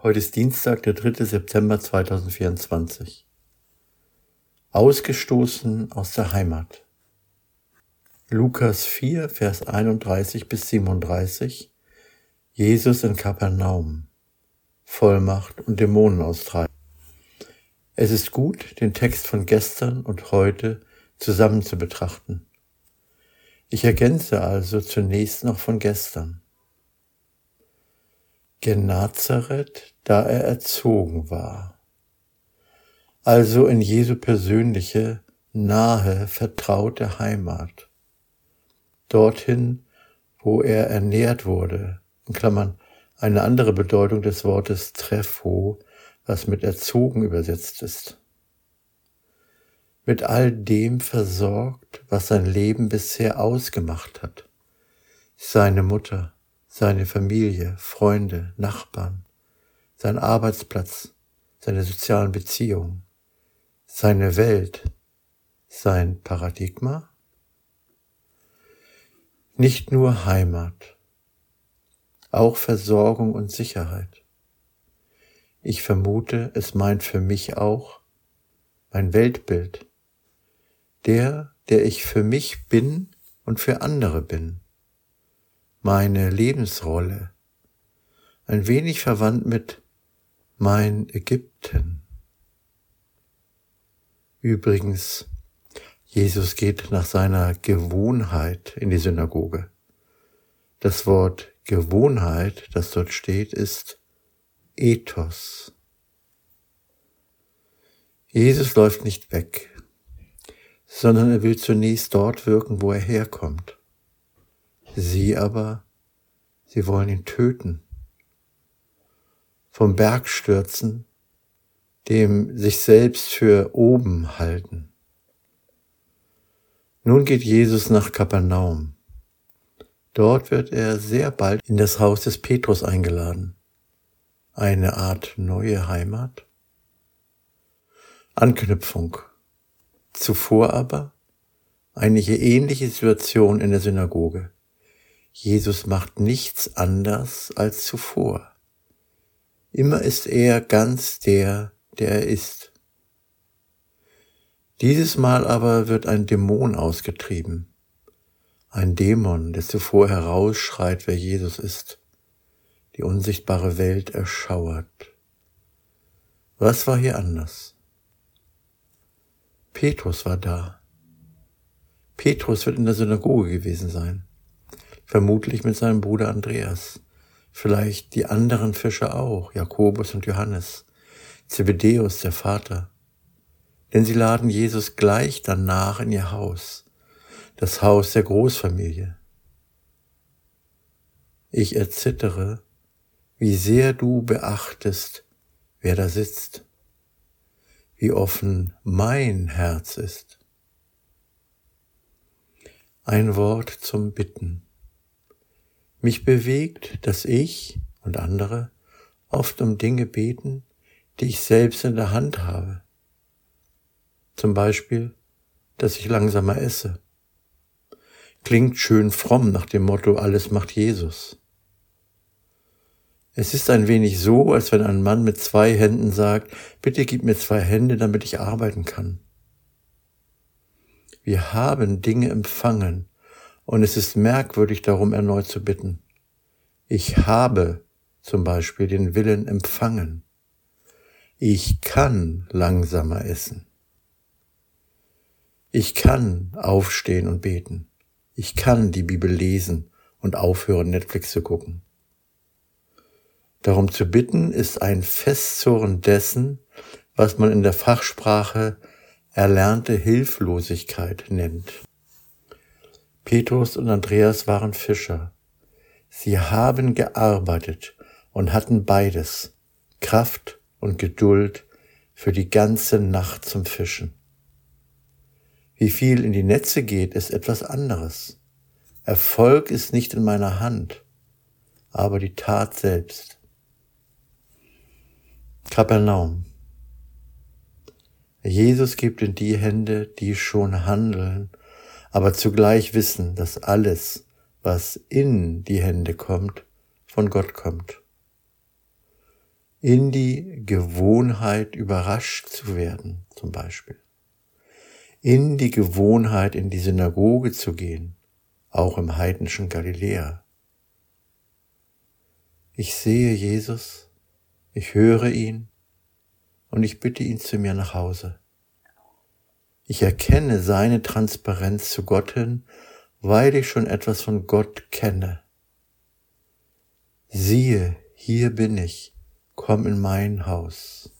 Heute ist Dienstag, der 3. September 2024. Ausgestoßen aus der Heimat. Lukas 4, Vers 31 bis 37. Jesus in Kapernaum. Vollmacht und Dämonen austreiben. Es ist gut, den Text von gestern und heute zusammen zu betrachten. Ich ergänze also zunächst noch von gestern. Genazareth, da er erzogen war. Also in Jesu persönliche, nahe, vertraute Heimat. Dorthin, wo er ernährt wurde, in Klammern eine andere Bedeutung des Wortes Trepho, was mit erzogen übersetzt ist. Mit all dem versorgt, was sein Leben bisher ausgemacht hat. Seine Mutter, seine Familie, Freunde, Nachbarn, sein Arbeitsplatz, seine sozialen Beziehungen, seine Welt, sein Paradigma. Nicht nur Heimat, auch Versorgung und Sicherheit. Ich vermute, es meint für mich auch mein Weltbild, der ich für mich bin und für andere bin. Meine Lebensrolle, ein wenig verwandt mit mein Ägypten. Übrigens, Jesus geht nach seiner Gewohnheit in die Synagoge. Das Wort Gewohnheit, das dort steht, ist Ethos. Jesus läuft nicht weg, sondern er will zunächst dort wirken, wo er herkommt. Sie aber, sie wollen ihn töten, vom Berg stürzen, dem sich selbst für oben halten. Nun geht Jesus nach Kapernaum. Dort wird er sehr bald in das Haus des Petrus eingeladen. Eine Art neue Heimat? Anknüpfung. Zuvor aber eine ähnliche Situation in der Synagoge. Jesus macht nichts anders als zuvor. Immer ist er ganz der er ist. Dieses Mal aber wird ein Dämon ausgetrieben. Ein Dämon, der zuvor herausschreit, wer Jesus ist. Die unsichtbare Welt erschauert. Was war hier anders? Petrus war da. Petrus wird in der Synagoge gewesen sein. Vermutlich mit seinem Bruder Andreas. Vielleicht die anderen Fischer auch, Jakobus und Johannes. Zebedäus, der Vater. Denn sie laden Jesus gleich danach in ihr Haus. Das Haus der Großfamilie. Ich erzittere, wie sehr du beachtest, wer da sitzt. Wie offen mein Herz ist. Ein Wort zum Bitten. Mich bewegt, dass ich und andere oft um Dinge beten, die ich selbst in der Hand habe. Zum Beispiel, dass ich langsamer esse. Klingt schön fromm nach dem Motto, alles macht Jesus. Es ist ein wenig so, als wenn ein Mann mit 2 Händen sagt, bitte gib mir 2 Hände, damit ich arbeiten kann. Wir haben Dinge empfangen und es ist merkwürdig, darum erneut zu bitten. Ich habe zum Beispiel den Willen empfangen. Ich kann langsamer essen. Ich kann aufstehen und beten. Ich kann die Bibel lesen und aufhören, Netflix zu gucken. Darum zu bitten ist ein Festzurren dessen, was man in der Fachsprache erlernte Hilflosigkeit nennt. Petrus und Andreas waren Fischer. Sie haben gearbeitet und hatten beides, Kraft und Geduld für die ganze Nacht zum Fischen. Wie viel in die Netze geht, ist etwas anderes. Erfolg ist nicht in meiner Hand, aber die Tat selbst. Kapernaum. Jesus gibt in die Hände, die schon handeln, aber zugleich wissen, dass alles, was in die Hände kommt, von Gott kommt. in die Gewohnheit überrascht zu werden, zum Beispiel. In die Gewohnheit, in die Synagoge zu gehen, auch im heidnischen Galiläa. Ich sehe Jesus, ich höre ihn und ich bitte ihn zu mir nach Hause. Ich erkenne seine Transparenz zu Gott hin, weil ich schon etwas von Gott kenne. Siehe, hier bin ich, komm in mein Haus.